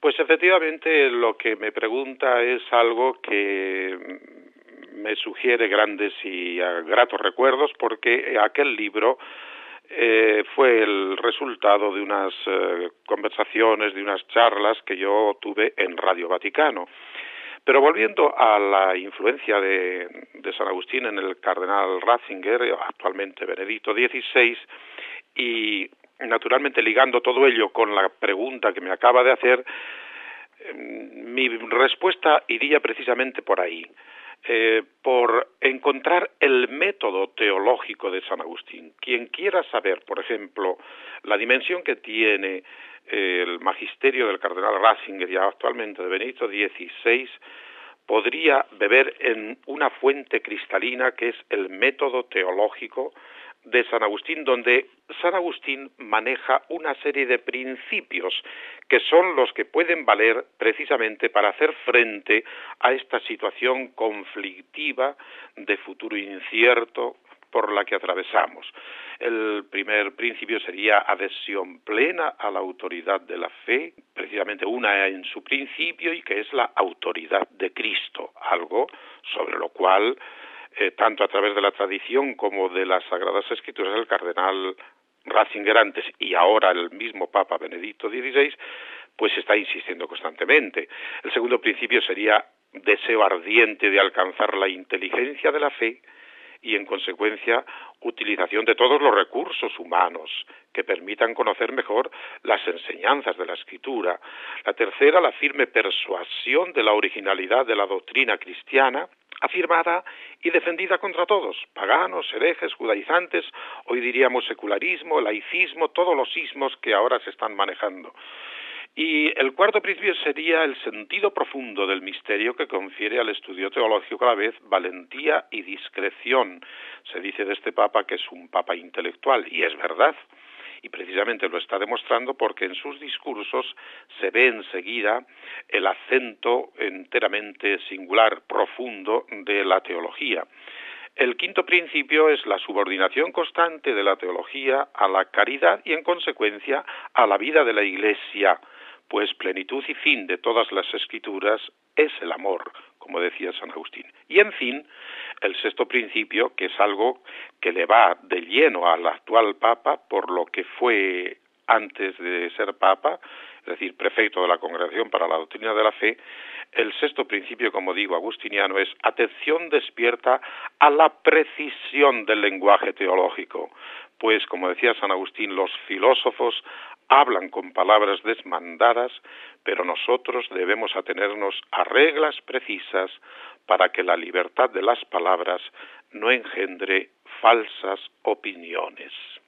Pues efectivamente lo que me pregunta es algo que me sugiere grandes y gratos recuerdos porque aquel libro fue el resultado de unas conversaciones, de unas charlas que yo tuve en Radio Vaticano. Pero volviendo a la influencia de San Agustín en el cardenal Ratzinger, actualmente Benedicto XVI, y naturalmente ligando todo ello con la pregunta que me acaba de hacer, mi respuesta iría precisamente por ahí, por encontrar el método teológico de San Agustín. Quien quiera saber, por ejemplo, la dimensión que tiene el magisterio del cardenal Ratzinger y actualmente de Benedicto XVI, podría beber en una fuente cristalina que es el método teológico de San Agustín, donde San Agustín maneja una serie de principios que son los que pueden valer precisamente para hacer frente a esta situación conflictiva de futuro incierto por la que atravesamos. El primer principio sería adhesión plena a la autoridad de la fe, precisamente una en su principio, y que es la autoridad de Cristo, algo sobre lo cual tanto a través de la tradición como de las Sagradas Escrituras, el cardenal Ratzinger antes y ahora el mismo Papa Benedicto XVI, pues está insistiendo constantemente. El segundo principio sería deseo ardiente de alcanzar la inteligencia de la fe y, en consecuencia, utilización de todos los recursos humanos que permitan conocer mejor las enseñanzas de la Escritura. La tercera, la firme persuasión de la originalidad de la doctrina cristiana, afirmada y defendida contra todos, paganos, herejes, judaizantes, hoy diríamos secularismo, laicismo, todos los ismos que ahora se están manejando. Y el cuarto principio sería el sentido profundo del misterio que confiere al estudio teológico a la vez valentía y discreción. Se dice de este Papa que es un Papa intelectual, y es verdad. Y precisamente lo está demostrando porque en sus discursos se ve enseguida el acento enteramente singular, profundo de la teología. El quinto principio es la subordinación constante de la teología a la caridad y, en consecuencia, a la vida de la Iglesia, pues plenitud y fin de todas las Escrituras es el amor, como decía San Agustín. Y, en fin, el sexto principio, que es algo que le va de lleno al actual Papa, por lo que fue antes de ser Papa, es decir, prefecto de la Congregación para la Doctrina de la Fe, el sexto principio, como digo, agustiniano, es atención despierta a la precisión del lenguaje teológico, pues, como decía San Agustín, los filósofos hablan con palabras desmandadas, pero nosotros debemos atenernos a reglas precisas para que la libertad de las palabras no engendre falsas opiniones.